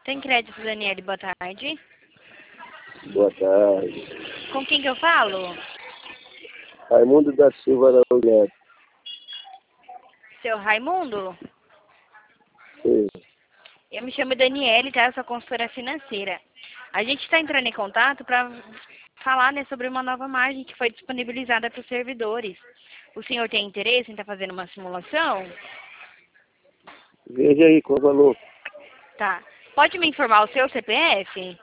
Tem crédito, Daniele, boa tarde. Boa tarde. Com quem que eu falo? Raimundo da Silva Araújo Neto. Seu Raimundo? Sim. Eu me chamo Daniele, tá? Eu sou consultora financeira. A gente está entrando em contato para falar, né, sobre uma nova margem que foi disponibilizada para os servidores. O senhor tem interesse em estar fazendo uma simulação? Veja aí qual o valor. Tá. Pode me informar o seu CPF?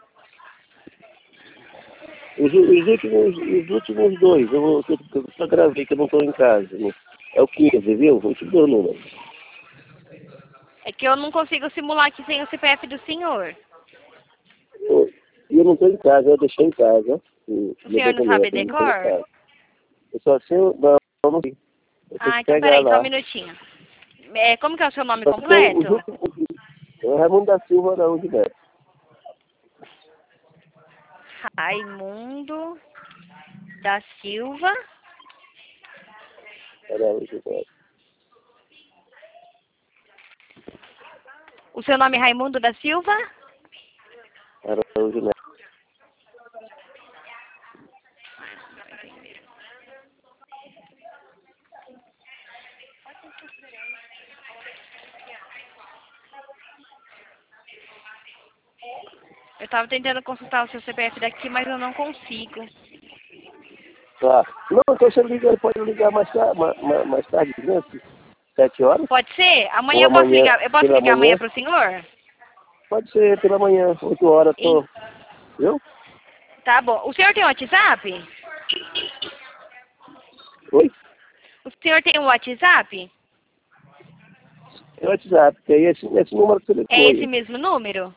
Os últimos dois, eu só gravei que eu não estou em casa. É o 15, viu? Vou te dar o número. É que eu não consigo simular aqui sem o CPF do senhor. E eu não estou em casa, eu deixei em casa. O senhor não sabe decor? Eu só sei, não sei. Eu tenho que Então pegar peraí, só um lá. minutinho. Como que é o seu nome Só sei os completo? últimos. É Raimundo da Silva Araújo Neto. Raimundo da Silva. Araújo Neto. O seu nome é Raimundo da Silva? Araújo Neto. Eu estava tentando consultar o seu CPF daqui, mas eu não consigo. Tá. Não, então você liga, pode ligar mais tarde, né? 7 horas? Pode ser? Ou Amanhã eu posso amanhã, ligar? Eu posso pela ligar amanhã manhã? para o senhor? Pode ser pela manhã, 8 horas, Em- viu? Tá bom. O senhor tem WhatsApp? Oi? O senhor tem um WhatsApp? É o WhatsApp, que é esse número que você ligou É esse aí. mesmo número?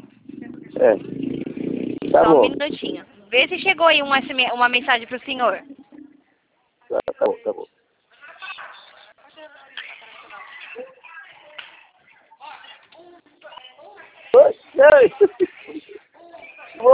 É. Tá Só um bom. minutinho. Vê se chegou aí uma mensagem para o senhor. Tá bom, tá bom. Oi?